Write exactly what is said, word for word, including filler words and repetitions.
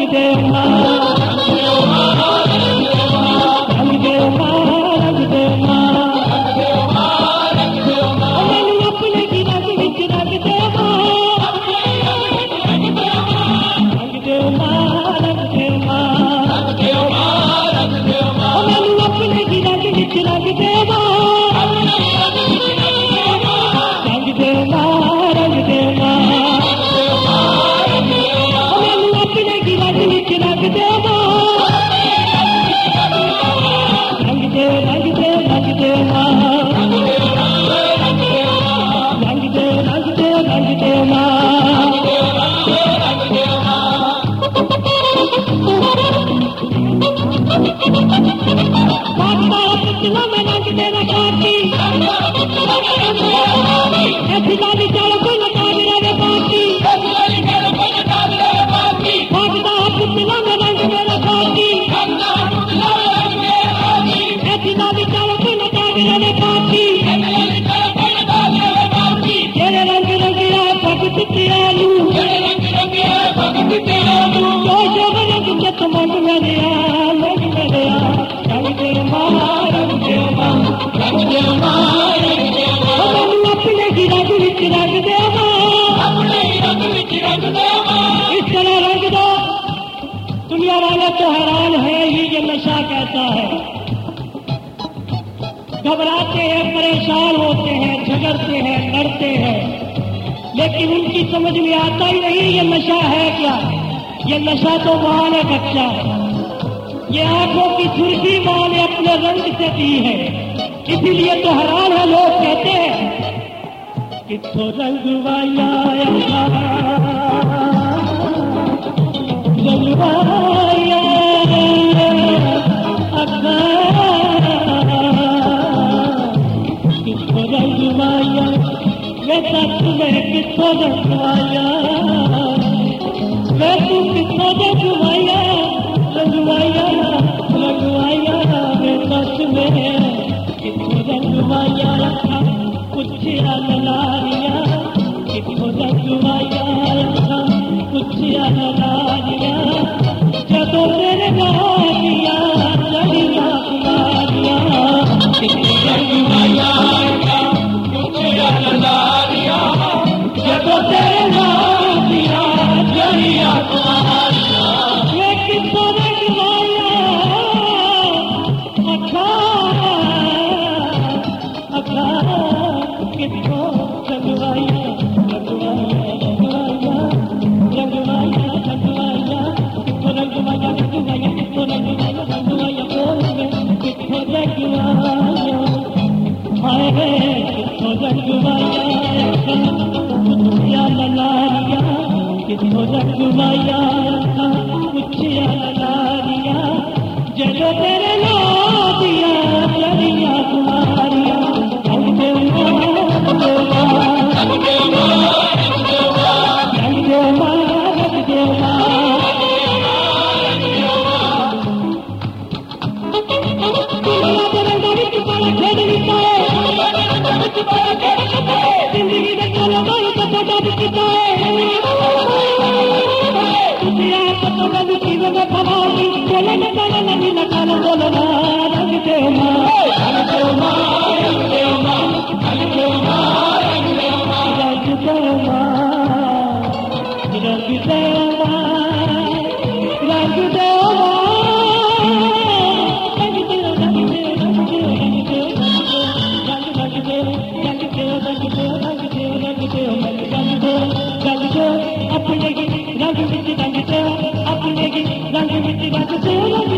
दे मां, रंग दे मां, रंग दे मां, मैनू अपने की रंग विच रंग दे मां, रंग दे मां, रंग दे मां, मैनू अपने की रंग विच रंग दे मां, रंग दे मां, रंग दे मां, मैनू अपने की रंग विच रंग दे मां, रंग दे रंग दे रंग दे मां, रंग दे रंग दे रंग दे मां, पापा पुतला में रंग देना पार्टी, ऐसी दादी चलो कोई लगा मेरे पार्टी, पापा पुतला में रंग देना पार्टी, ऐसी दादी चलो कोई लगा मेरे पार्टी, तेरे रंग रंगिया भगत तेरू, जो जो रंग जत मन मेरे लग मेरे रंग दे मां, रंग दे मां, रंग दे मां, रंग दे मां, मैनू अपने की रंग विच रंग दे मां, अपने रंग विच रंग दे मां, इस तरह रंग दो। दुनिया वाले तो हैरान है ही ये नशा कहता है, घबराते हैं, परेशान होते हैं, झगड़ते हैं, लड़ते हैं, लेकिन उनकी समझ में आता ही नहीं ये नशा है क्या। ये नशा तो मां ने बच्चा है, ये आंखों की सुर्खी मां ने अपने रंग से दी है, इसीलिए तो हैरान है। लोग कहते हैं किथों रंगवाया रंगवाया अखा, किथों रंगवाया वे सच में किथों रंगवाया, वे तू किथों रंगवाया रंगवाया रंगवाया वे सच में किथों रंगवाया रखा, पुछया ललारिया किथों रंगवाया रखा, पुछया ललारिया, जदों तेरे नालिया चढ़िया कुमारिया, किथों रंगवाया रखा, पुछया ललारिया, जदों तेरे नालिया चढ़िया कुमारिया, वे किथों रंगवाया अखा अखा, किथों रंगवाया रंगवाया रंगवाया रंगवाया रंगवाया, किथों रंगवाया रंगवाया, किथों रंगवाया रंगवाया, बोल में किथों रंगवाया, हाय रे किथों रंगवाया पुछया ललारिया, किथों रंगवाया पुछया ललारिया, जदों तेरे नाम दिया चढ़िया कुमारिया, रंग दे मां, रंग दे मां, रंग दे मां, रंग दे मां, रंग दे मां, जिंदगी में चलो बोलो तो फोटो दिखता है, दुनिया को तो मैं चीजों में भवानी, बोले न बोले नहीं न कानो बोलो ना, रंग दे मां, रंग दे मां, रंग दे मां, रंग दे मां, रंग दे मां, रंग दे मां, रंग दे मां, रंग दे मां, रंग दे रंग दे रंग दे रंग दे रंग रंग दे रंग दे रंग दे रंग दे रंग दे रंग दे रंग दे, अपने की रंग विच रंग दे, अपने की रंग विच रंग दे, रंग